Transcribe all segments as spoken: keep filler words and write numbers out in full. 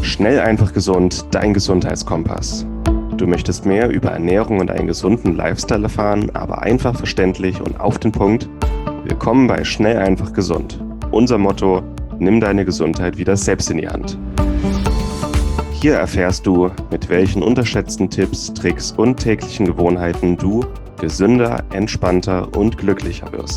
Schnell, einfach gesund, dein Gesundheitskompass. Du möchtest mehr über Ernährung und einen gesunden Lifestyle erfahren, aber einfach verständlich und auf den Punkt? Willkommen bei Schnell, einfach gesund. Unser Motto: Nimm deine Gesundheit wieder selbst in die Hand. Hier erfährst du, mit welchen unterschätzten Tipps, Tricks und täglichen Gewohnheiten du gesünder, entspannter und glücklicher wirst.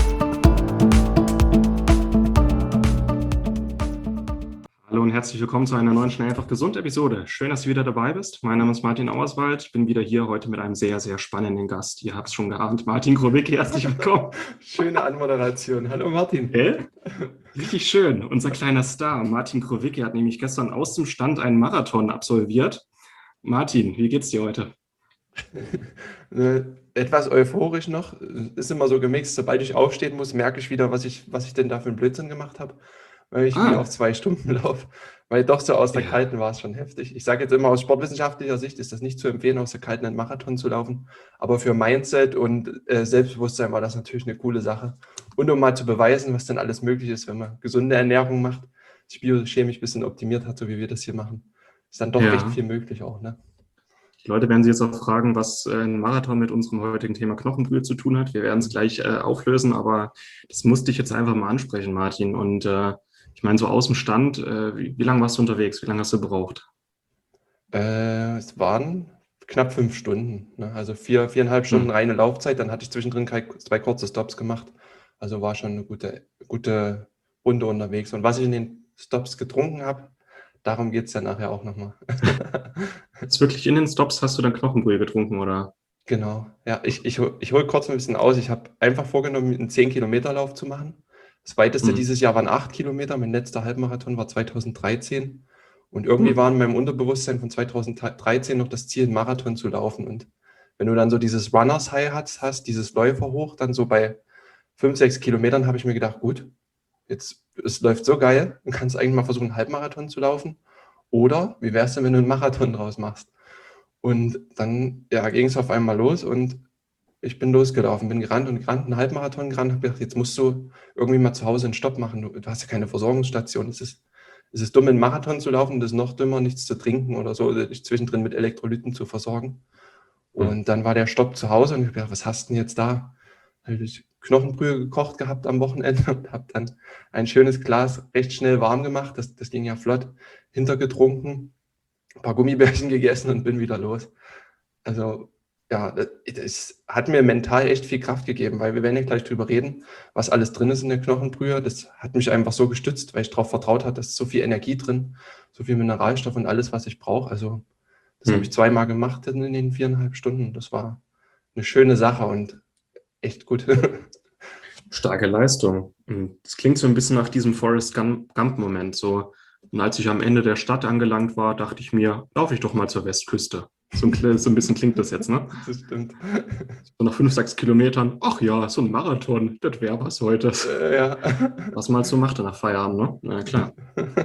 Hallo und herzlich willkommen zu einer neuen Schnell, einfach gesund Episode. Schön, dass du wieder dabei bist. Mein Name ist Martin Auerswald. Ich bin wieder hier heute mit einem sehr, sehr spannenden Gast. Ihr habt es schon geahnt. Martin Krowicki, herzlich willkommen. Schöne Anmoderation. Hallo Martin. Äh? Richtig schön. Unser kleiner Star, Martin Krowicki, hat nämlich gestern aus dem Stand einen Marathon absolviert. Martin, wie geht's dir heute? Etwas euphorisch noch. Ist immer so gemixt. Sobald ich aufstehen muss, merke ich wieder, was ich, was ich denn da für einen Blödsinn gemacht habe. Weil ich ah. wieder auf zwei Stunden laufe. Weil doch so aus der ja. Kalten war es schon heftig. Ich sage jetzt immer, aus sportwissenschaftlicher Sicht ist das nicht zu empfehlen, aus der Kalten einen Marathon zu laufen. Aber für Mindset und äh, Selbstbewusstsein war das natürlich eine coole Sache. Und um mal zu beweisen, was denn alles möglich ist, wenn man gesunde Ernährung macht, sich biochemisch ein bisschen optimiert hat, so wie wir das hier machen, ist dann doch ja. recht viel möglich auch, ne? Die Leute werden sich jetzt auch fragen, was ein Marathon mit unserem heutigen Thema Knochenbrühe zu tun hat. Wir werden es gleich äh, auflösen, aber das musste ich jetzt einfach mal ansprechen, Martin. Und äh, ich meine, so aus dem Stand, äh, wie, wie lange warst du unterwegs? Wie lange hast du gebraucht? Äh, es waren knapp fünf Stunden, ne? Also vier, viereinhalb Stunden hm. reine Laufzeit. Dann hatte ich zwischendrin zwei kurze Stops gemacht. Also war schon eine gute, gute Runde unterwegs. Und was ich in den Stops getrunken habe, darum geht es ja nachher auch nochmal. Jetzt wirklich in den Stops hast du dann Knochenbrühe getrunken, oder? Genau, ja. Ich, ich, ich hole kurz ein bisschen aus. Ich habe einfach vorgenommen, einen zehn Kilometer Lauf zu machen. Das weiteste hm. dieses Jahr waren acht Kilometer. Mein letzter Halbmarathon war zweitausenddreizehn. Und irgendwie hm. war in meinem Unterbewusstsein von zweitausenddreizehn noch das Ziel, einen Marathon zu laufen. Und wenn du dann so dieses Runners High hast, hast dieses Läufer hoch, dann so bei fünf, sechs Kilometern habe ich mir gedacht, gut, jetzt, es läuft so geil, du kannst eigentlich mal versuchen, einen Halbmarathon zu laufen. Oder wie wär's denn, wenn du einen Marathon draus machst? Und dann ja, ging es auf einmal los und ich bin losgelaufen, bin gerannt und gerannt, einen Halbmarathon gerannt, habe gedacht, jetzt musst du irgendwie mal zu Hause einen Stopp machen. Du, du hast ja keine Versorgungsstation. Es ist, es ist dumm, einen Marathon zu laufen, das ist noch dümmer, nichts zu trinken oder so, oder dich zwischendrin mit Elektrolyten zu versorgen. Und dann war der Stopp zu Hause und ich habe gedacht, was hast du denn jetzt da? Habe ich Knochenbrühe gekocht gehabt am Wochenende und habe dann ein schönes Glas recht schnell warm gemacht. Das, das ging ja flott, hintergetrunken, ein paar Gummibärchen gegessen und bin wieder los. Also ja, das, das hat mir mental echt viel Kraft gegeben, weil wir werden ja gleich drüber reden, was alles drin ist in der Knochenbrühe. Das hat mich einfach so gestützt, weil ich darauf vertraut habe, dass ist so viel Energie drin, so viel Mineralstoff und alles, was ich brauche. Also das hm. habe ich zweimal gemacht in den viereinhalb Stunden. Das war eine schöne Sache und echt gut. Starke Leistung. Das klingt so ein bisschen nach diesem Forrest Gump-Moment. So, und als ich am Ende der Stadt angelangt war, dachte ich mir, laufe ich doch mal zur Westküste. So ein, so ein bisschen klingt das jetzt, ne? Das stimmt. So nach fünf, sechs Kilometern, ach ja, so ein Marathon, das wäre was heute. Äh, ja. Was man halt so machte nach Feierabend, ne? Na klar.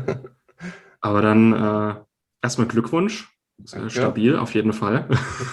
Aber dann äh, erstmal Glückwunsch. Danke. Stabil, auf jeden Fall.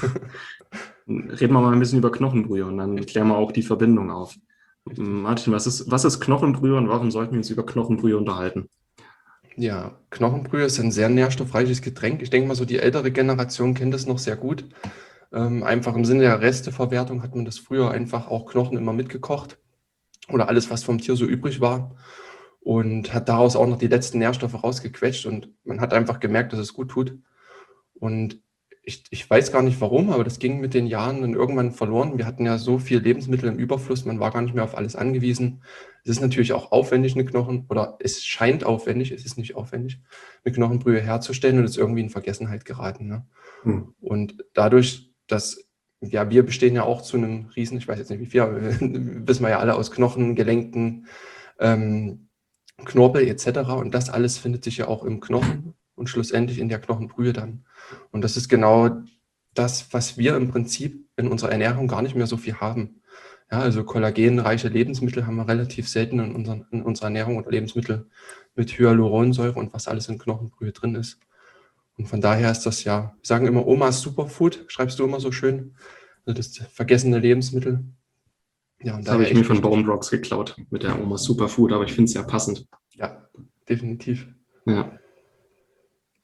Reden wir mal ein bisschen über Knochenbrühe und dann klären wir auch die Verbindung auf. Martin, was ist, was ist Knochenbrühe und warum sollten wir uns über Knochenbrühe unterhalten? Ja, Knochenbrühe ist ein sehr nährstoffreiches Getränk. Ich denke mal, so die ältere Generation kennt das noch sehr gut. Ähm, einfach im Sinne der Resteverwertung hat man das früher einfach auch Knochen immer mitgekocht oder alles, was vom Tier so übrig war und hat daraus auch noch die letzten Nährstoffe rausgequetscht und man hat einfach gemerkt, dass es gut tut. Und Ich, ich weiß gar nicht warum, aber das ging mit den Jahren dann irgendwann verloren. Wir hatten ja so viel Lebensmittel im Überfluss, man war gar nicht mehr auf alles angewiesen. Es ist natürlich auch aufwendig, eine Knochen, oder es scheint aufwendig, es ist nicht aufwendig, eine Knochenbrühe herzustellen und ist irgendwie in Vergessenheit geraten. Ne? Hm. Und dadurch, dass, ja, wir bestehen ja auch zu einem Riesen, ich weiß jetzt nicht wie viel, aber wissen wir ja alle aus Knochen, Gelenken, ähm, Knorpel et cetera. Und das alles findet sich ja auch im Knochen und schlussendlich in der Knochenbrühe dann. Und das ist genau das, was wir im Prinzip in unserer Ernährung gar nicht mehr so viel haben. Ja, also kollagenreiche Lebensmittel haben wir relativ selten in, unseren, in unserer Ernährung oder Lebensmittel mit Hyaluronsäure und was alles in Knochenbrühe drin ist. Und von daher ist das ja, wir sagen immer Omas Superfood, schreibst du immer so schön, also das vergessene Lebensmittel. Ja, und das habe ich mir von Bone Rocks geklaut mit der Omas Superfood, aber ich finde es ja passend. Ja, definitiv. Ja.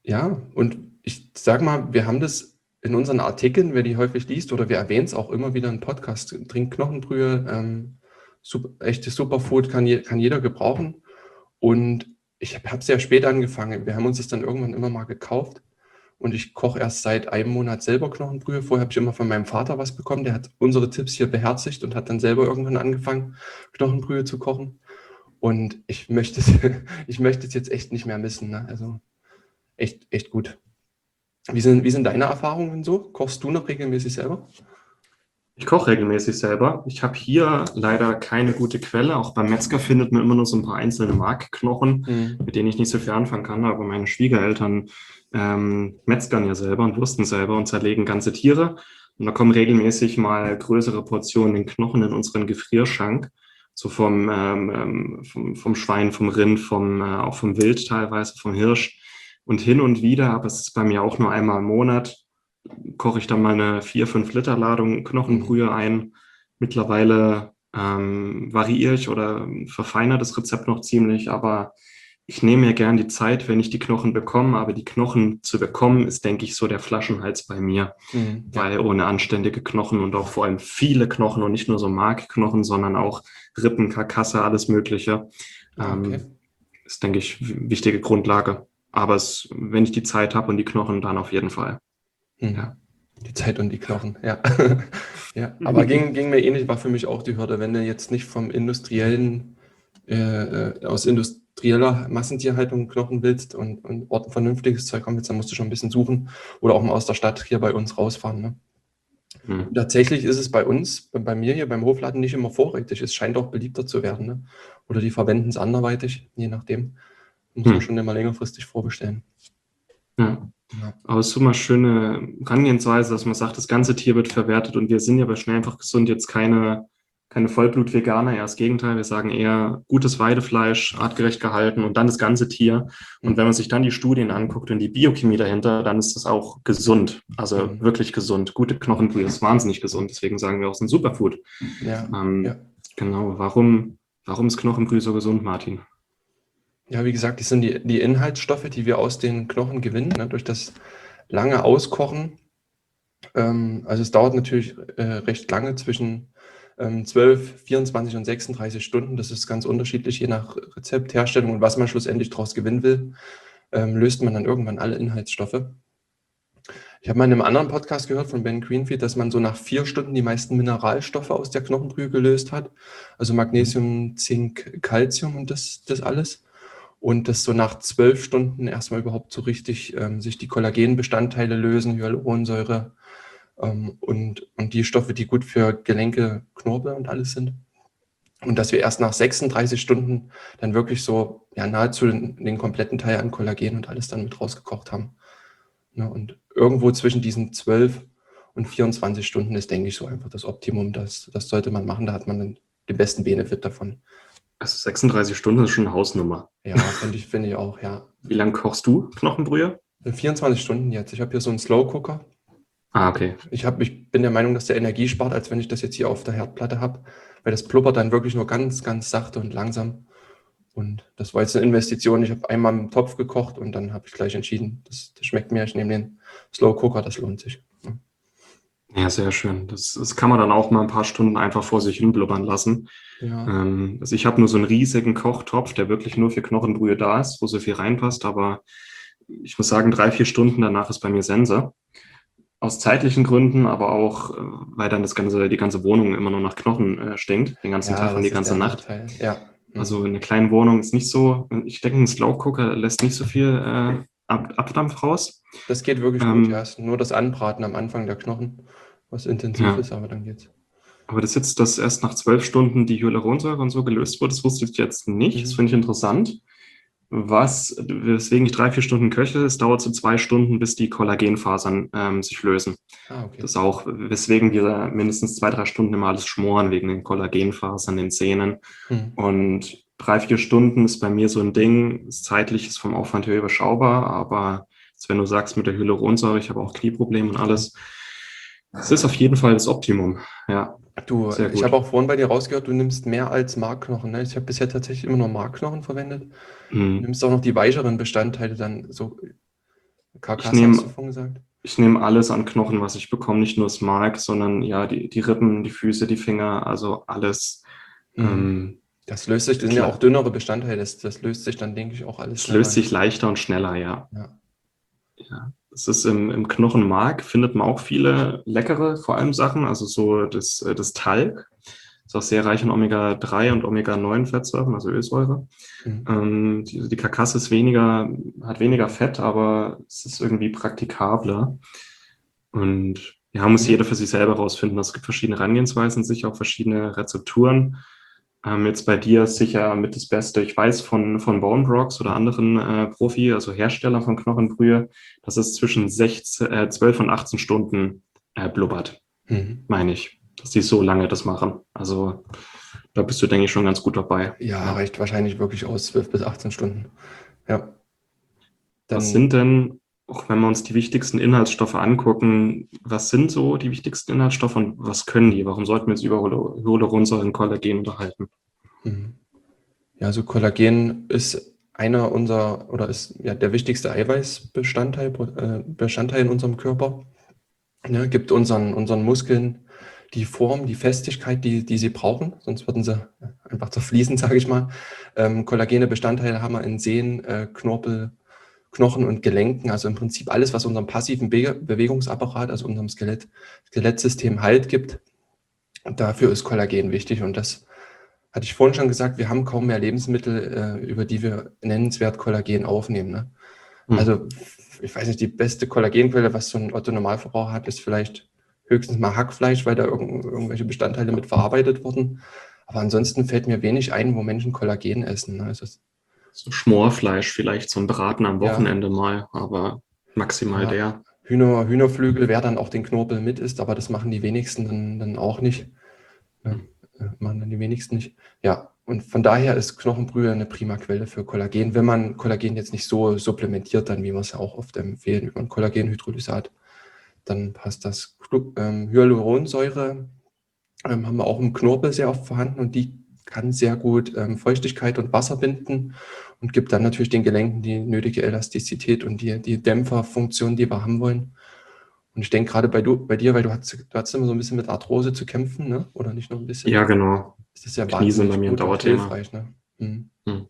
Ja, und ich sag mal, wir haben das in unseren Artikeln, wer die häufig liest, oder wir erwähnen es auch immer wieder im Podcast, trinkt Knochenbrühe, ähm, super, echtes Superfood kann, je, kann jeder gebrauchen. Und ich habe sehr spät angefangen. Wir haben uns das dann irgendwann immer mal gekauft. Und ich koche erst seit einem Monat selber Knochenbrühe. Vorher habe ich immer von meinem Vater was bekommen. Der hat unsere Tipps hier beherzigt und hat dann selber irgendwann angefangen, Knochenbrühe zu kochen. Und ich möchte es, ich möchte es jetzt echt nicht mehr missen. Ne? Also echt, echt gut. Wie sind, wie sind deine Erfahrungen so? Kochst du noch regelmäßig selber? Ich koche regelmäßig selber. Ich habe hier leider keine gute Quelle. Auch beim Metzger findet man immer nur so ein paar einzelne Markknochen, Mhm. mit denen ich nicht so viel anfangen kann. Aber meine Schwiegereltern ähm, metzgern ja selber und wursten selber und zerlegen ganze Tiere. Und da kommen regelmäßig mal größere Portionen den Knochen in unseren Gefrierschrank. So vom, ähm, ähm, vom, vom Schwein, vom Rind, vom, äh, auch vom Wild teilweise, vom Hirsch. Und hin und wieder, aber es ist bei mir auch nur einmal im Monat, koche ich dann mal eine vier fünf Liter Ladung Knochenbrühe ein. Mittlerweile ähm, variiere ich oder verfeinere das Rezept noch ziemlich, aber ich nehme mir gern die Zeit, wenn ich die Knochen bekomme, aber die Knochen zu bekommen, ist, denke ich, so der Flaschenhals bei mir, Mhm. Ja. weil ohne anständige Knochen und auch vor allem viele Knochen und nicht nur so Markknochen, sondern auch Rippen, Karkasse, alles Mögliche, Ah, okay. ähm, ist, denke ich, w- wichtige Grundlage. Aber es, wenn ich die Zeit habe und die Knochen, dann auf jeden Fall. Mhm. Ja. Die Zeit und die Knochen, ja. Ja, aber ging, ging mir ähnlich, war für mich auch die Hürde, wenn du jetzt nicht vom industriellen, äh, äh, aus industrieller Massentierhaltung Knochen willst und, und Ort vernünftiges Zeug haben willst, dann musst du schon ein bisschen suchen oder auch mal aus der Stadt hier bei uns rausfahren. Ne? Hm. Tatsächlich ist es bei uns, bei, bei mir hier beim Hofladen nicht immer vorrätig. Es scheint auch beliebter zu werden. Ne? Oder die verwenden es anderweitig, je nachdem. Muss man Hm. schon immer längerfristig vorbestellen. Ja. Ja. Aber es ist immer eine schöne Herangehensweise, dass man sagt, das ganze Tier wird verwertet und wir sind ja bei Schnell einfach gesund jetzt keine, keine Vollblut-Veganer, eher das Gegenteil. Wir sagen eher gutes Weidefleisch, artgerecht gehalten und dann das ganze Tier. Und Mhm. wenn man sich dann die Studien anguckt und die Biochemie dahinter, dann ist das auch gesund. Also Mhm. wirklich gesund. Gute Knochenbrühe ist wahnsinnig gesund. Deswegen sagen wir auch, es ist ein Superfood. Ja, Ähm, ja. Genau. Warum, warum ist Knochenbrühe so gesund, Martin? Ja, wie gesagt, das sind die, die Inhaltsstoffe, die wir aus den Knochen gewinnen, ne, durch das lange Auskochen. Ähm, also es dauert natürlich äh, recht lange, zwischen ähm, zwölf, vierundzwanzig und sechsunddreißig Stunden. Das ist ganz unterschiedlich, je nach Rezept, Herstellung und was man schlussendlich daraus gewinnen will, ähm, löst man dann irgendwann alle Inhaltsstoffe. Ich habe mal in einem anderen Podcast gehört von Ben Greenfield, dass man so nach vier Stunden die meisten Mineralstoffe aus der Knochenbrühe gelöst hat. Also Magnesium, Zink, Calcium und das, das alles. Und dass so nach zwölf Stunden erstmal überhaupt so richtig ähm, sich die Kollagenbestandteile lösen, Hyaluronsäure ähm, und, und die Stoffe, die gut für Gelenke, Knorpel und alles sind. Und dass wir erst nach sechsunddreißig Stunden dann wirklich so ja, nahezu den, den kompletten Teil an Kollagen und alles dann mit rausgekocht haben. Ne? Und irgendwo zwischen diesen zwölf und vierundzwanzig Stunden ist, denke ich, so einfach das Optimum. Das, das sollte man machen, da hat man dann den besten Benefit davon. Also sechsunddreißig Stunden ist schon eine Hausnummer. Ja, finde ich, finde ich auch, ja. Wie lange kochst du Knochenbrühe? vierundzwanzig Stunden jetzt. Ich habe hier so einen Slow Cooker. Ah, okay. Ich, hab, ich bin der Meinung, dass der Energie spart, als wenn ich das jetzt hier auf der Herdplatte habe, weil das blubbert dann wirklich nur ganz, ganz sachte und langsam. Und das war jetzt eine Investition. Ich habe einmal im Topf gekocht und dann habe ich gleich entschieden, das, das schmeckt mir. Ich nehme den Slow Cooker, das lohnt sich. Ja. Ja, sehr schön. Das, das kann man dann auch mal ein paar Stunden einfach vor sich hin blubbern lassen. Ja. Ähm, also ich habe nur so einen riesigen Kochtopf, der wirklich nur für Knochenbrühe da ist, wo so viel reinpasst. Aber ich muss sagen, drei, vier Stunden danach ist bei mir Sense. Aus zeitlichen Gründen, aber auch, äh, weil dann das ganze, die ganze Wohnung immer nur nach Knochen äh, stinkt, den ganzen Ja, Tag und das die ist ganze der Nacht. Nachteil. Ja. Mhm. Also eine kleine Wohnung ist nicht so, ich denke, ein Slow Cooker lässt nicht so viel äh, Ab Abdampf raus. Das geht wirklich Ähm, gut, ja. Es ist nur das Anbraten am Anfang der Knochen, was intensiv ja. ist, aber dann geht's. Aber das jetzt, dass erst nach zwölf Stunden die Hyaluronsäure und so gelöst wird, das wusste ich jetzt nicht. Das Mhm. finde ich interessant. Was, weswegen ich drei, vier Stunden köche, es dauert so zwei Stunden, bis die Kollagenfasern ähm, sich lösen. Ah, okay. Das ist auch, weswegen wir mindestens zwei, drei Stunden immer alles schmoren, wegen den Kollagenfasern, den Zähnen. Mhm. Und drei, vier Stunden ist bei mir so ein Ding, ist zeitlich ist vom Aufwand her überschaubar, aber jetzt, wenn du sagst mit der Hyaluronsäure, ich habe auch Knieprobleme und alles, es ist auf jeden Fall das Optimum, ja. Du, Sehr ich gut. habe auch vorhin bei dir rausgehört, du nimmst mehr als Markknochen. Ne? Ich habe bisher tatsächlich immer nur Markknochen verwendet. Du Mhm. nimmst auch noch die weicheren Bestandteile dann so Karkasse Ich nehm- hast du vorhin gesagt? Ich nehme alles an Knochen, was ich bekomme, nicht nur das Mark, sondern ja, die, die Rippen, die Füße, die Finger, also alles. Mhm. Ähm, Das löst sich, das sind ja klar. auch dünnere Bestandteile, das, das löst sich dann, denke ich, auch alles es schneller. löst sich leichter und schneller, ja. Ja. Ja, das ist im, im Knochenmark, findet man auch viele leckere, vor allem Sachen, also so das, äh, das Talg, ist auch sehr reich in Omega drei und Omega neun Fettsäuren, also Ölsäure. Mhm. Ähm, die, die Karkasse ist weniger, hat weniger Fett, aber es ist irgendwie praktikabler. Und ja, muss Mhm. jeder für sich selber rausfinden. Es gibt verschiedene Herangehensweisen, sicher auch verschiedene Rezepturen. Ähm, jetzt bei dir ist sicher mit das Beste. Ich weiß von, von Bone Brox oder anderen äh, Profi, also Hersteller von Knochenbrühe, dass es zwischen sechzehn, äh, zwölf und achtzehn Stunden äh, blubbert, Mhm. meine ich, dass die so lange das machen. Also da bist du, denke ich, schon ganz gut dabei. Ja, reicht wahrscheinlich wirklich aus, zwölf bis achtzehn Stunden. Ja. Dann, Was sind denn, auch wenn wir uns die wichtigsten Inhaltsstoffe angucken, was sind so die wichtigsten Inhaltsstoffe und was können die? Warum sollten wir uns über Hyalo- Hyaluronsäure und Kollagen unterhalten? Mhm. Ja, also Kollagen ist einer unserer, oder ist ja der wichtigste Eiweißbestandteil, äh, Bestandteil in unserem Körper. Ja, gibt unseren, unseren Muskeln die Form, die Festigkeit, die, die sie brauchen, sonst würden sie einfach zerfließen, sage ich mal. Ähm, Kollagene Bestandteile haben wir in Sehnen, äh, Knorpel, Knochen und Gelenken, also im Prinzip alles, was unserem passiven Be Bewegungsapparat, also unserem Skelett, Skelettsystem Halt gibt. Und dafür ist Kollagen wichtig und das hatte ich vorhin schon gesagt, wir haben kaum mehr Lebensmittel, äh, über die wir nennenswert Kollagen aufnehmen. Ne? Hm. Also ich weiß nicht, die beste Kollagenquelle, was so ein Otto-Normalverbraucher hat, ist vielleicht höchstens mal Hackfleisch, weil da irgend, irgendwelche Bestandteile mit verarbeitet wurden. Aber ansonsten fällt mir wenig ein, wo Menschen Kollagen essen. Ne? Also es, So Schmorfleisch vielleicht zum Braten am Ja. Wochenende mal, aber maximal Ja. der. Hühner, Hühnerflügel, wer dann auch den Knorpel mit isst, aber das machen die wenigsten dann, dann auch nicht. Ja, Hm. äh, machen dann die wenigsten nicht. Ja, und von daher ist Knochenbrühe eine prima Quelle für Kollagen, wenn man Kollagen jetzt nicht so supplementiert, dann wie wir es ja auch oft empfehlen über ein Kollagenhydrolysat, dann passt das. Glu- Ähm, Hyaluronsäure ähm, haben wir auch im Knorpel sehr oft vorhanden und die kann sehr gut ähm, Feuchtigkeit und Wasser binden und gibt dann natürlich den Gelenken die nötige Elastizität und die, die Dämpferfunktion, die wir haben wollen. Und ich denke gerade bei, du, bei dir, weil du hast, du hast immer so ein bisschen mit Arthrose zu kämpfen, ne? Oder nicht nur ein bisschen? Ja, genau. Das ist ja Knie sind bei wahnsinnig mir ein gut und Dauerthema. hilfreich. Ne? Mhm. Hm.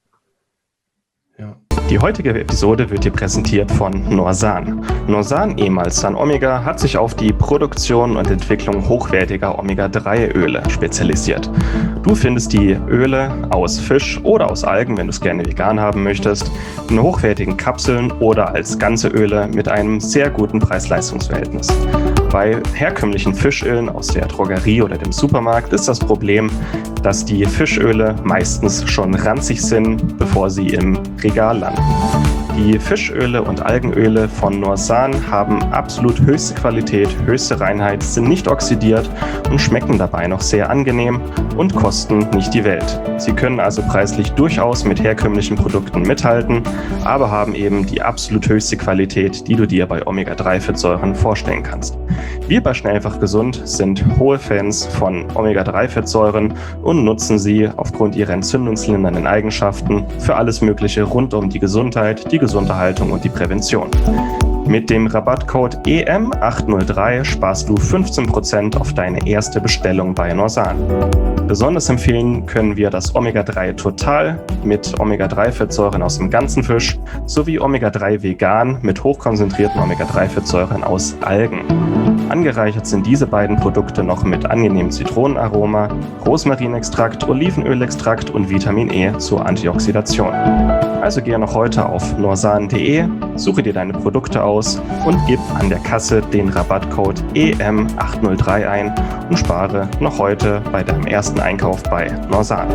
Ja. Die heutige Episode wird dir präsentiert von Norsan. Norsan, ehemals San Omega, hat sich auf die Produktion und Entwicklung hochwertiger Omega drei Öle spezialisiert. Du findest die Öle aus Fisch oder aus Algen, wenn du es gerne vegan haben möchtest, in hochwertigen Kapseln oder als ganze Öle mit einem sehr guten Preis-Leistungs-Verhältnis. Bei herkömmlichen Fischölen aus der Drogerie oder dem Supermarkt ist das Problem, dass die Fischöle meistens schon ranzig sind, bevor sie im Regal landen. Die Fischöle und Algenöle von Norsan haben absolut höchste Qualität, höchste Reinheit, sind nicht oxidiert und schmecken dabei noch sehr angenehm und kosten nicht die Welt. Sie können also preislich durchaus mit herkömmlichen Produkten mithalten, aber haben eben die absolut höchste Qualität, die du dir bei Omega drei Fettsäuren vorstellen kannst. Wir bei Schnell einfach gesund sind hohe Fans von Omega drei Fettsäuren und nutzen sie aufgrund ihrer entzündungslindernden Eigenschaften für alles Mögliche rund um die Gesundheit, die Gesunderhaltung und die Prävention. Mit dem Rabattcode E M acht null drei sparst du fünfzehn Prozent auf deine erste Bestellung bei Norsan. Besonders empfehlen können wir das Omega drei Total mit Omega drei Fettsäuren aus dem ganzen Fisch sowie Omega drei Vegan mit hochkonzentrierten Omega drei Fettsäuren aus Algen. Angereichert sind diese beiden Produkte noch mit angenehmem Zitronenaroma, Rosmarinextrakt, Olivenölextrakt und Vitamin E zur Antioxidation. Also gehe noch heute auf norsan punkt de, suche dir deine Produkte aus und gib an der Kasse den Rabattcode E M acht null drei ein und spare noch heute bei deinem ersten Einkauf bei Norsan.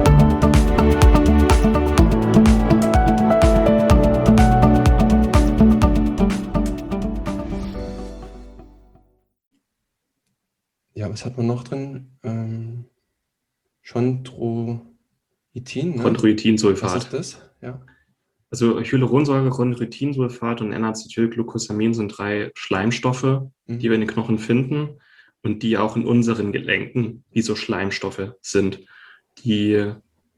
Ja, was hat man noch drin? Ähm, Chondroitin, ne? Chondroitinsulfat. Was ist das? Ja. Also Hyaluronsäure, Chondroitinsulfat und N-Acetylglucosamin sind drei Schleimstoffe, Mhm. die wir in den Knochen finden und die auch in unseren Gelenken wie so Schleimstoffe sind. Die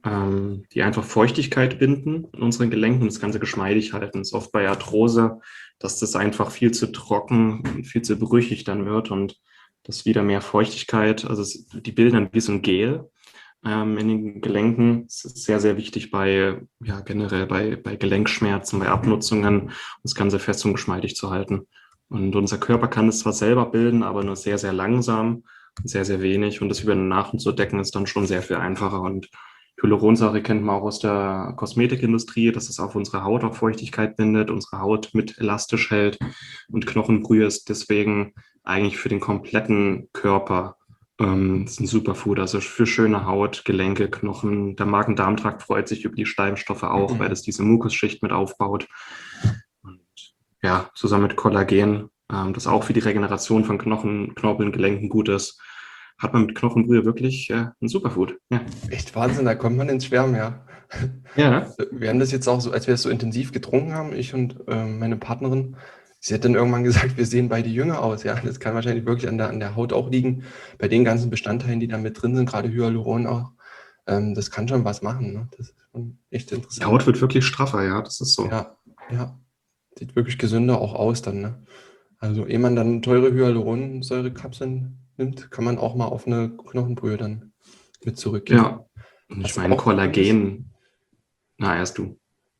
ähm, die einfach Feuchtigkeit binden in unseren Gelenken und das Ganze geschmeidig halten. Es ist oft bei Arthrose, dass das einfach viel zu trocken und viel zu brüchig dann wird und das wieder mehr Feuchtigkeit, also es, die bilden dann wie so ein Gel ähm, in den Gelenken. Das ist sehr, sehr wichtig bei, ja, generell bei, bei Gelenkschmerzen, bei Abnutzungen, das Ganze fest und geschmeidig zu halten. Und unser Körper kann es zwar selber bilden, aber nur sehr, sehr langsam, sehr, sehr wenig. Und das über eine Nahrung zu decken, ist dann schon sehr viel einfacher. Und Hyaluronsäure kennt man auch aus der Kosmetikindustrie, dass es auf unsere Haut auch Feuchtigkeit bindet, unsere Haut mit elastisch hält. Und Knochenbrühe ist deswegen eigentlich für den kompletten Körper ähm, ist ein Superfood. Also für schöne Haut, Gelenke, Knochen. Der Magen-Darm-Trakt freut sich über die Schleimstoffe auch, Mhm. weil das diese Mukusschicht mit aufbaut. Und ja, zusammen mit Kollagen, ähm, das auch für die Regeneration von Knochen, Knorpeln, Gelenken gut ist, hat man mit Knochenbrühe wirklich äh, ein Superfood. Ja. Echt Wahnsinn, da kommt man ins Schwärmen, ja. Ja. Wir haben das jetzt auch so, als wir es so intensiv getrunken haben, ich und äh, meine Partnerin, sie hat dann irgendwann gesagt, wir sehen beide jünger aus. Ja, das kann wahrscheinlich wirklich an der, an der Haut auch liegen, bei den ganzen Bestandteilen, die da mit drin sind, gerade Hyaluron auch. Ähm, das kann schon was machen. Ne? Das ist schon echt Die interessant. Haut wird wirklich straffer, ja, das ist so. Ja, ja. Sieht wirklich gesünder auch aus dann. Ne? Also, ehe man dann teure Hyaluronsäurekapseln nimmt, kann man auch mal auf eine Knochenbrühe dann mit zurückgehen. Ja, und ich Was meine, auch Kollagen, na, erst du.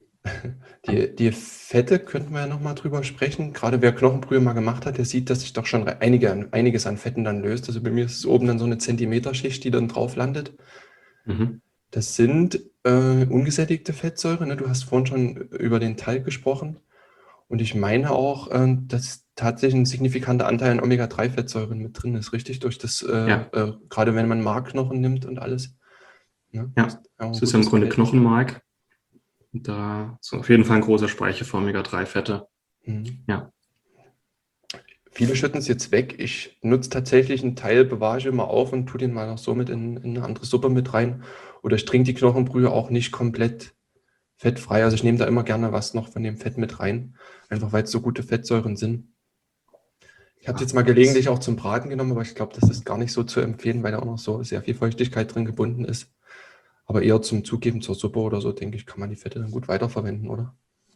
Die, die Fette könnten wir ja nochmal drüber sprechen. Gerade wer Knochenbrühe mal gemacht hat, der sieht, dass sich doch schon einige, einiges an Fetten dann löst. Also bei mir ist es oben dann so eine Zentimeterschicht, die dann drauf landet. Mhm. Das sind äh, ungesättigte Fettsäuren. Ne? Du hast vorhin schon über den Talg gesprochen. Und ich meine auch, äh, dass tatsächlich ein signifikanter Anteil an Omega drei Fettsäuren mit drin ist, richtig? Durch das, äh, Ja. äh, gerade wenn man Markknochen nimmt und alles. Ne? Ja, Ist auch ein es ist ja im gutes Grunde Verhältnis. Knochenmark. Und da ist auf jeden Fall ein großer Speicher für Omega drei Fette. Mhm. Ja. Viele schütten es jetzt weg. Ich nutze tatsächlich einen Teil, bewahre ich immer auf und tue den mal noch so mit in, in eine andere Suppe mit rein. Oder ich trinke die Knochenbrühe auch nicht komplett fettfrei. Also ich nehme da immer gerne was noch von dem Fett mit rein, einfach weil es so gute Fettsäuren sind. Ich habe es jetzt mal gelegentlich auch zum Braten genommen, aber ich glaube, das ist gar nicht so zu empfehlen, weil da auch noch so sehr viel Feuchtigkeit drin gebunden ist. Aber eher zum Zugeben zur Suppe oder so, denke ich, kann man die Fette dann gut weiterverwenden, oder?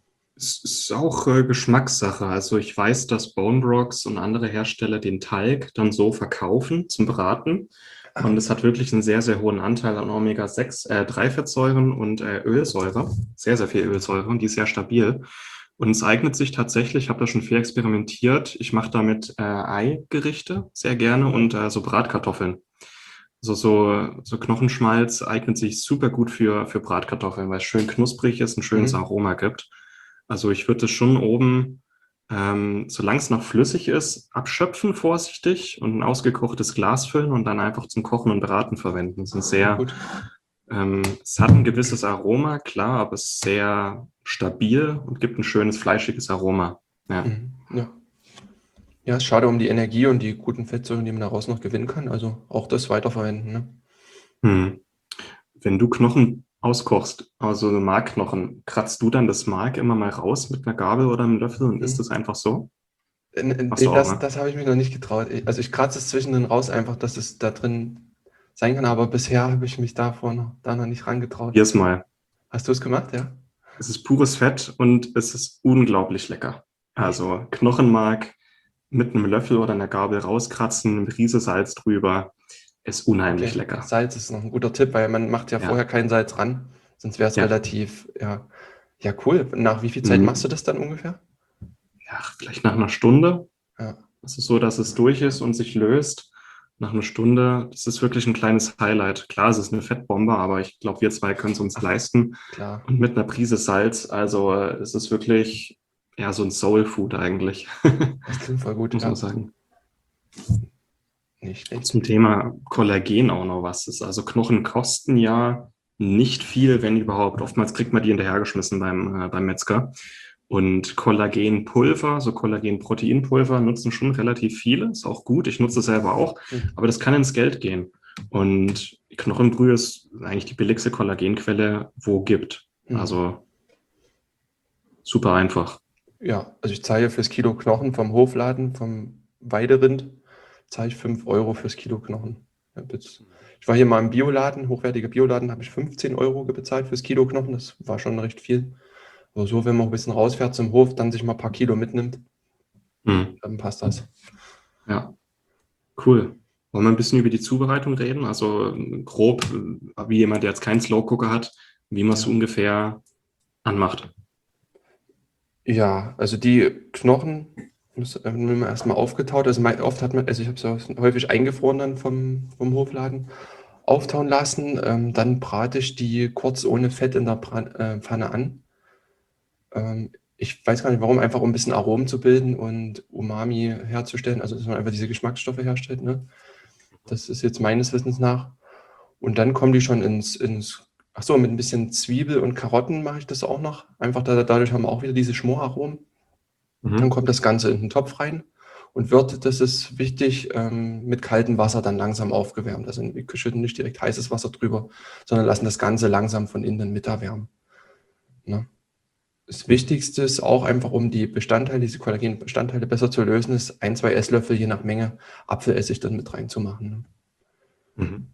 Es ist auch äh, Geschmackssache. Also ich weiß, dass Bone Brox und andere Hersteller den Talg dann so verkaufen zum Braten. Und es hat wirklich einen sehr, sehr hohen Anteil an Omega sechs, äh, drei Fettsäuren und äh, Ölsäure. Sehr, sehr viel Ölsäure und die ist sehr stabil. Und es eignet sich tatsächlich, ich habe da schon viel experimentiert. Ich mache damit äh, Eigerichte sehr gerne und äh, so Bratkartoffeln. Also so, so Knochenschmalz eignet sich super gut für, für Bratkartoffeln, weil es schön knusprig ist, ein schönes Mhm. Aroma gibt. Also ich würde es schon oben, ähm, solange es noch flüssig ist, abschöpfen vorsichtig und ein ausgekochtes Glas füllen und dann einfach zum Kochen und Braten verwenden. Es sind sehr, Gut. ähm, es hat ein gewisses Aroma, klar, aber es ist sehr stabil und gibt ein schönes fleischiges Aroma. Ja. Mhm. Ja. Ja, ist schade um die Energie und die guten Fettsäuren, die man daraus noch gewinnen kann. Also auch das weiterverwenden. Ne? Hm. Wenn du Knochen auskochst, also Markknochen, kratzt du dann das Mark immer mal raus mit einer Gabel oder einem Löffel und Mhm. isst das einfach so? Äh, äh, Machst du auch, Das, ne? das habe ich mich noch nicht getraut. Ich- Also ich kratze es zwischendrin raus, einfach, dass es da drin sein kann, aber bisher habe ich mich davor noch, da noch nicht rangetraut. Probier's mal. Hast du es gemacht, ja? Es ist pures Fett und es ist unglaublich lecker. Also Knochenmark mit einem Löffel oder einer Gabel rauskratzen, eine Prise Salz drüber, ist unheimlich Okay. lecker. Salz ist noch ein guter Tipp, weil man macht ja, Ja. vorher kein Salz ran, sonst wäre es Ja. relativ, ja, ja, cool. Nach wie viel Zeit Mhm. machst du das dann ungefähr? Ja, vielleicht nach einer Stunde. Ja. Es ist so, dass es durch ist und sich löst. Nach einer Stunde, das ist wirklich ein kleines Highlight. Klar, es ist eine Fettbombe, aber ich glaube, wir zwei können es uns leisten. Klar. Und mit einer Prise Salz, also äh, es ist wirklich ja so ein Soul-Food eigentlich, Das klingt voll gut. muss Ja. man sagen. Nicht schlecht. Zum Thema Kollagen auch noch was ist. Also Knochen kosten ja nicht viel, wenn überhaupt. Oftmals kriegt man die hinterhergeschmissen beim, äh, beim Metzger. Und Kollagenpulver, so Kollagenproteinpulver nutzen schon relativ viele. Ist auch gut. Ich nutze es selber auch. Mhm. Aber das kann ins Geld gehen. Und Knochenbrühe ist eigentlich die billigste Kollagenquelle, wo gibt. Mhm. Also super einfach. Ja, also ich zahle fürs Kilo Knochen vom Hofladen, vom Weiderind, zahle ich fünf Euro fürs Kilo Knochen. Ich hab jetzt- ich war hier mal im Bioladen, hochwertiger Bioladen, habe ich fünfzehn Euro bezahlt fürs Kilo Knochen. Das war schon recht viel. Aber so, wenn man ein bisschen rausfährt zum Hof, dann sich mal ein paar Kilo mitnimmt, Hm. dann passt das. Ja, cool. Wollen wir ein bisschen über die Zubereitung reden? Also äh, grob, äh, wie jemand, der jetzt keinen Slow Cooker hat, wie man es Ja. ungefähr anmacht. Ja, also die Knochen müssen wir erstmal aufgetaut. Also mei- oft hat man, also ich habe es häufig eingefroren dann vom, vom Hofladen, auftauen lassen. Ähm, dann brate ich die kurz ohne Fett in der Bran äh, Pfanne an. Ähm, ich weiß gar nicht warum, einfach um ein bisschen Aromen zu bilden und Umami herzustellen, also dass man einfach diese Geschmacksstoffe herstellt. Ne? Das ist jetzt meines Wissens nach. Und dann kommen die schon ins, ins ach so, mit ein bisschen Zwiebel und Karotten mache ich das auch noch. Einfach da, dadurch haben wir auch wieder diese Schmoraromen. Dann Mhm. kommt das Ganze in den Topf rein und wird, das ist wichtig, ähm, mit kaltem Wasser dann langsam aufgewärmt. Also wir schütten nicht direkt heißes Wasser drüber, sondern lassen das Ganze langsam von innen mit erwärmen. Ne? Das Wichtigste ist auch einfach, um die Bestandteile, diese Kollagenbestandteile besser zu lösen, ist ein, zwei Esslöffel je nach Menge Apfelessig dann mit reinzumachen. Ne? Mhm.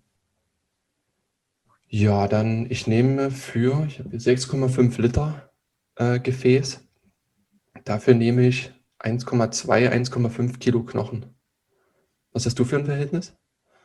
Ja, dann ich nehme für, ich habe hier sechs Komma fünf Liter äh, Gefäß. Dafür nehme ich eins Komma zwei, eins Komma fünf Kilo Knochen. Was hast du für ein Verhältnis?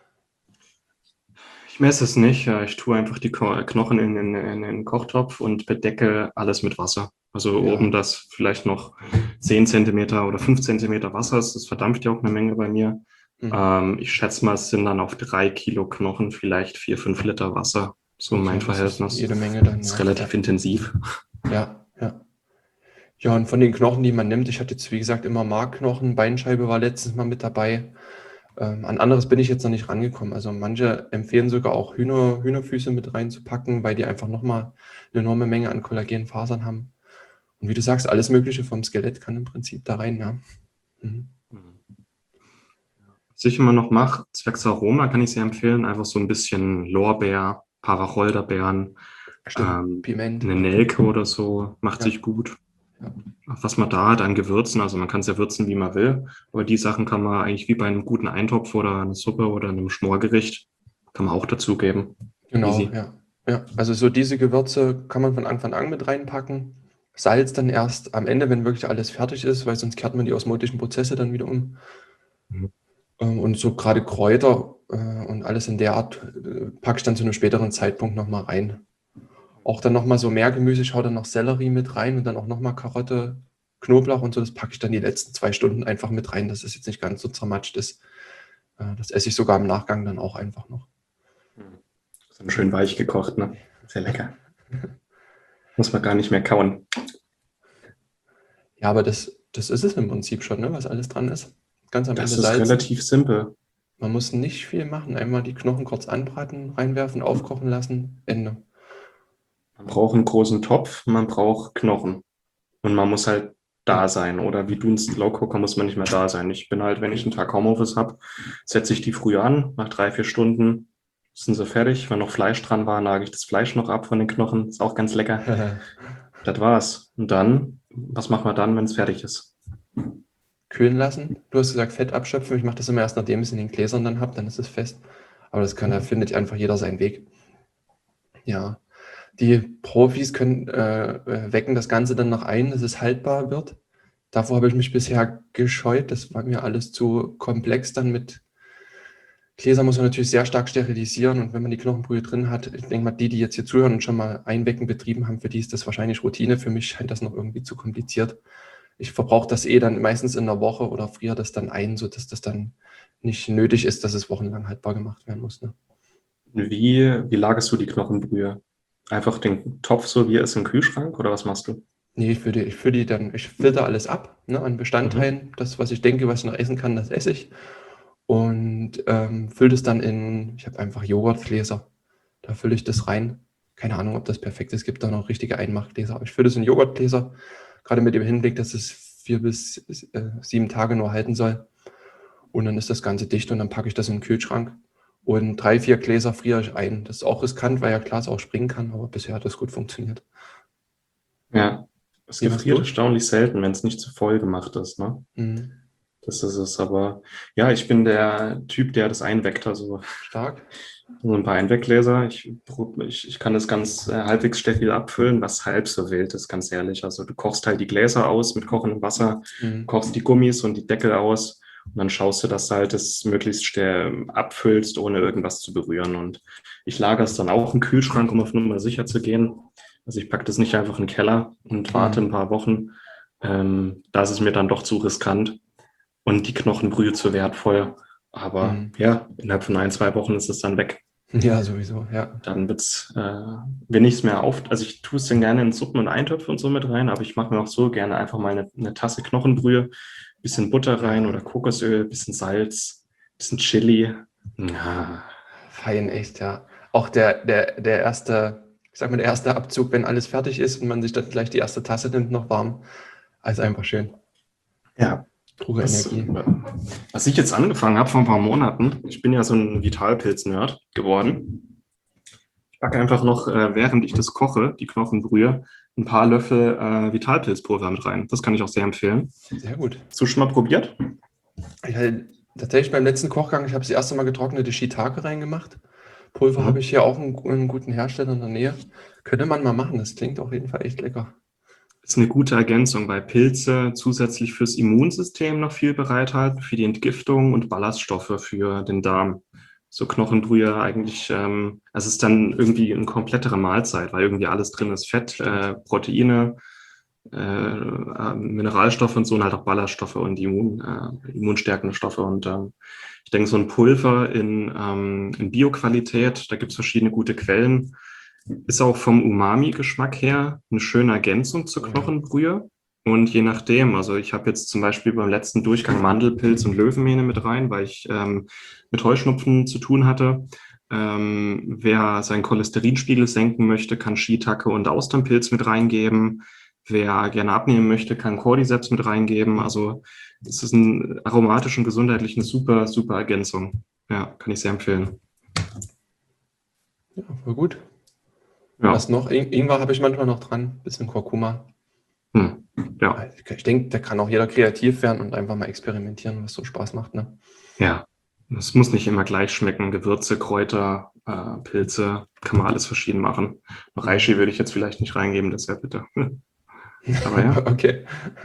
Ich messe es nicht. äh, Ich tue einfach die Ko- Knochen in den, in den Kochtopf und bedecke alles mit Wasser. Also Ja. oben, das vielleicht noch zehn Zentimeter oder fünf Zentimeter Wasser ist. Das verdampft ja auch eine Menge bei mir. Mhm. Ähm, ich schätze mal, es sind dann auf drei Kilo Knochen vielleicht vier, fünf Liter Wasser. So Okay, mein das ist Verhältnis. jede Menge dann. Das ist Ja, relativ intensiv. ja, ja. Ja, und von den Knochen, die man nimmt, ich hatte jetzt, wie gesagt, immer Markknochen, Beinscheibe war letztens mal mit dabei. Ähm, an anderes bin ich jetzt noch nicht rangekommen. Also manche empfehlen sogar auch Hühner, Hühnerfüße mit reinzupacken, weil die einfach nochmal eine enorme Menge an Kollagenfasern haben. Und wie du sagst, alles Mögliche vom Skelett kann im Prinzip da rein, ja. Mhm. Was ich immer noch mache, zwecks Aroma kann ich sehr empfehlen, einfach so ein bisschen Lorbeer, paar Wacholderbeeren, Stimmt, ähm, Piment. eine Nelke oder so, macht Ja. sich gut. Ja. Was man da hat an Gewürzen, also man kann es ja würzen, wie man will, aber die Sachen kann man eigentlich wie bei einem guten Eintopf oder einer Suppe oder einem Schmorgericht, kann man auch dazugeben. Genau, Easy. ja. Ja, also so diese Gewürze kann man von Anfang an mit reinpacken. Salz dann erst am Ende, wenn wirklich alles fertig ist, weil sonst kehrt man die osmotischen Prozesse dann wieder um. Mhm. Ähm, Und so gerade Kräuter äh, und alles in der Art äh, packe ich dann zu einem späteren Zeitpunkt nochmal rein. Auch dann nochmal so mehr Gemüse, ich hau dann noch Sellerie mit rein und dann auch nochmal Karotte, Knoblauch und so, das packe ich dann die letzten zwei Stunden einfach mit rein, dass es jetzt nicht ganz so zermatscht ist. Äh, Das esse ich sogar im Nachgang dann auch einfach noch. So schön weich gekocht, ne? Sehr lecker. Muss man gar nicht mehr kauen. Ja, aber das, das ist es im Prinzip schon, ne, was alles dran ist. Ganz am Das Ende ist salzen. relativ simpel. Man muss nicht viel machen. Einmal die Knochen kurz anbraten, reinwerfen, aufkochen lassen, Ende. Man braucht einen großen Topf, man braucht Knochen. Und man muss halt da Ja. sein. Oder wie du ein Slow Cooker muss man nicht mehr da sein. Ich bin halt, wenn ich einen Tag Homeoffice habe, setze ich die früh an, nach drei, vier Stunden sind sie fertig. Wenn noch Fleisch dran war, nage ich das Fleisch noch ab von den Knochen. Ist auch ganz lecker. Das war's. Und dann, was machen wir dann, wenn es fertig ist? Kühlen lassen. Du hast gesagt, Fett abschöpfen. Ich mache das immer erst, nachdem ich es in den Gläsern dann habe, dann ist es fest. Aber das kann, da findet einfach jeder seinen Weg. Ja, die Profis können äh, äh, wecken das Ganze dann noch ein, dass es haltbar wird. Davor habe ich mich bisher gescheut. Das war mir alles zu komplex. Dann mit Gläser muss man natürlich sehr stark sterilisieren. Und wenn man die Knochenbrühe drin hat, ich denke mal, die, die jetzt hier zuhören und schon mal Einwecken betrieben haben, für die ist das wahrscheinlich Routine. Für mich scheint das noch irgendwie zu kompliziert. Ich verbrauche das eh dann meistens in einer Woche oder friere das dann ein, sodass das dann nicht nötig ist, dass es wochenlang haltbar gemacht werden muss. Ne? Wie, wie lagerst du die Knochenbrühe? Einfach den Topf so, wie er ist im Kühlschrank oder was machst du? Nee, ich fülle die, ich fülle die dann, ich filter alles ab, ne, an Bestandteilen. Das, was ich denke, was ich noch essen kann, das esse ich. Und ähm, fülle das dann in, ich habe einfach Joghurtgläser. Da fülle ich das rein. Keine Ahnung, ob das perfekt ist. Es gibt da noch richtige Einmachgläser. Aber ich fülle das in Joghurtgläser, gerade mit dem Hinblick, dass es vier bis äh, sieben Tage nur halten soll. Und dann ist das Ganze dicht und dann packe ich das in den Kühlschrank. Und drei, vier Gläser friere ich ein. Das ist auch riskant, weil ja Glas auch springen kann, aber bisher hat das gut funktioniert. Ja, es Wie machst gefriert du? erstaunlich selten, wenn es nicht zu voll gemacht ist, ne? Mhm. Das ist es. Aber ja, ich bin der Typ, der das einweckt. Also Stark. so ein paar Einweggläser. Ich, ich, ich kann das ganz äh, halbwegs stabil abfüllen, was halb so wild ist, ganz ehrlich. Also du kochst halt die Gläser aus mit kochendem Wasser, Mhm. kochst die Gummis und die Deckel aus und dann schaust du, dass du halt das möglichst schnell abfüllst, ohne irgendwas zu berühren. Und ich lagere es dann auch im Kühlschrank, um auf Nummer sicher zu gehen. Also ich packe das nicht einfach in den Keller und warte ein paar Wochen. Ähm, da ist es mir dann doch zu riskant und die Knochenbrühe zu wertvoll. Aber Mhm. ja, innerhalb von ein, zwei Wochen ist es dann weg. Ja, sowieso, ja. Dann wird's, äh, wenn ich es mehr auf, also ich tue es dann gerne in Suppen und Eintöpfe und so mit rein, aber ich mache mir auch so gerne einfach mal eine, eine Tasse Knochenbrühe, bisschen Butter rein oder Kokosöl, bisschen Salz, bisschen Chili. Ja, Fein, echt, ja. Auch der, der, der erste, ich sag mal, der erste Abzug, wenn alles fertig ist und man sich dann gleich die erste Tasse nimmt, noch warm. Also einfach schön. ja. Pure Was, Energie. was ich jetzt angefangen habe vor ein paar Monaten, ich bin ja so ein Vitalpilz-Nerd geworden. Ich packe einfach noch, äh, während ich das koche, die Knochenbrühe, ein paar Löffel äh, Vitalpilzpulver mit rein. Das kann ich auch sehr empfehlen. Sehr gut. Hast du schon mal probiert? Ich hatte tatsächlich beim letzten Kochgang, ich habe das erste Mal getrocknete Shiitake reingemacht. Pulver Mhm. habe ich hier auch einen, einen guten Hersteller in der Nähe. Könnte man mal machen, das klingt auf jeden Fall echt lecker. Ist eine gute Ergänzung, weil Pilze zusätzlich fürs Immunsystem noch viel bereithalten, für die Entgiftung und Ballaststoffe für den Darm. So Knochenbrühe eigentlich, ähm, es ist dann irgendwie eine komplettere Mahlzeit, weil irgendwie alles drin ist. Fett, äh, Proteine, äh, äh, Mineralstoffe und so und halt auch Ballaststoffe und Immun, äh, immunstärkende Stoffe. Und ähm, ich denke, so ein Pulver in, ähm, in Bioqualität, da gibt es verschiedene gute Quellen, ist auch vom Umami-Geschmack her eine schöne Ergänzung zur Knochenbrühe. Und je nachdem, also ich habe jetzt zum Beispiel beim letzten Durchgang Mandelpilz und Löwenmähne mit rein, weil ich ähm, mit Heuschnupfen zu tun hatte. Ähm, wer seinen Cholesterinspiegel senken möchte, kann Shiitake und Austernpilz mit reingeben. Wer gerne abnehmen möchte, kann Cordyceps mit reingeben. Also es ist ein aromatisch und gesundheitlich eine super, super Ergänzung. Ja, kann ich sehr empfehlen. Ja, voll gut. Ja. Was noch? In Ingwer habe ich manchmal noch dran, bisschen Kurkuma. Hm. Ja. Ich denke, da kann auch jeder kreativ werden und einfach mal experimentieren, was so Spaß macht. Ne? Ja, es muss nicht immer gleich schmecken. Gewürze, Kräuter, äh, Pilze, kann man alles verschieden machen. Noch Reishi würde ich jetzt vielleicht nicht reingeben, das wäre bitter. Aber ja, Okay.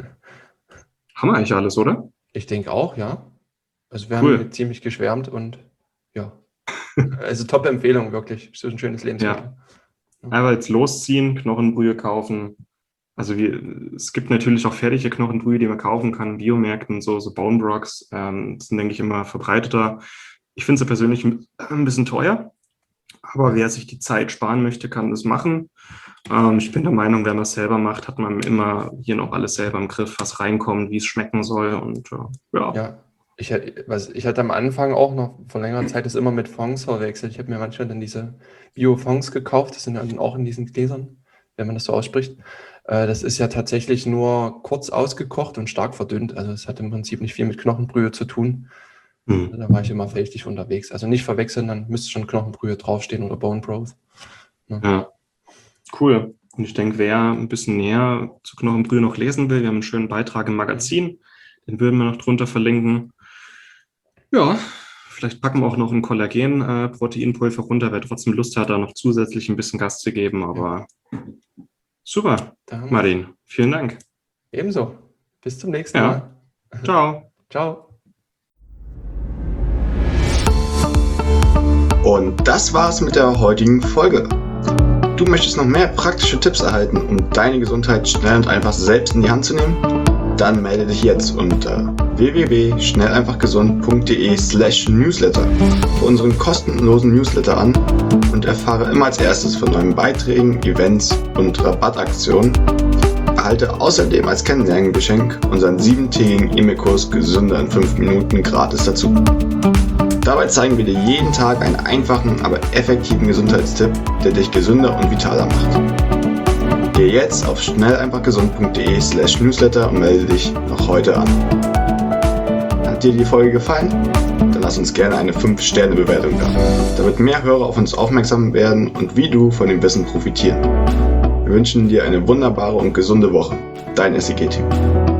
haben wir eigentlich alles, oder? Ich denke auch, ja. Also wir Cool. haben ziemlich geschwärmt und ja. Also top Empfehlung, wirklich. So ein schönes Lebensmittel. Einfach jetzt losziehen, Knochenbrühe kaufen. Also wir, es gibt natürlich auch fertige Knochenbrühe, die man kaufen kann in Biomärkten, so, so Bone Broths, ähm, sind, denke ich, immer verbreiteter. Ich finde sie persönlich ein ein bisschen teuer, aber wer sich die Zeit sparen möchte, kann das machen. Ähm, ich bin der Meinung, wenn man es selber macht, hat man immer hier noch alles selber im Griff, was reinkommt, wie es schmecken soll und äh, ja. Ja, ich, hätt- was, ich hatte am Anfang auch noch vor längerer Zeit das immer mit Fonds verwechselt. Ich habe mir manchmal dann diese Bio-Fonds gekauft, das sind dann auch in diesen Gläsern, wenn man das so ausspricht. Äh, das ist ja tatsächlich nur kurz ausgekocht und stark verdünnt. Also es hat im Prinzip nicht viel mit Knochenbrühe zu tun. Hm. Da war ich immer richtig unterwegs. Also nicht verwechseln, dann müsste schon Knochenbrühe draufstehen oder Bone Broth. Ja, cool. Und ich denke, wer ein bisschen näher zu Knochenbrühe noch lesen will, wir haben einen schönen Beitrag im Magazin, den würden wir noch drunter verlinken. Ja, vielleicht packen wir auch noch ein Kollagen-Proteinpulver runter, wer trotzdem Lust hat, da noch zusätzlich ein bisschen Gas zu geben. Aber super, Da haben wir- Martin, vielen Dank. Ebenso. Bis zum nächsten Ja. Mal. Ciao. Ciao. Und das war's mit der heutigen Folge. Du möchtest noch mehr praktische Tipps erhalten, um deine Gesundheit schnell und einfach selbst in die Hand zu nehmen? Dann melde dich jetzt unter w w w punkt schnell einfach gesund punkt d e slash newsletter für unseren kostenlosen Newsletter an und erfahre immer als erstes von neuen Beiträgen, Events und Rabattaktionen. Erhalte außerdem als Kennenlerngeschenk unseren siebentägigen E-Mail-Kurs Gesünder in fünf Minuten gratis dazu. Dabei zeigen wir dir jeden Tag einen einfachen, aber effektiven Gesundheitstipp, der dich gesünder und vitaler macht. Geh jetzt auf schnell einfach gesund punkt d e slash newsletter und melde dich noch heute an. Hat dir die Folge gefallen? Dann lass uns gerne eine fünf Sterne Bewertung da, damit mehr Hörer auf uns aufmerksam werden und wie du von dem Wissen profitieren. Wir wünschen dir eine wunderbare und gesunde Woche. Dein S I G-Team.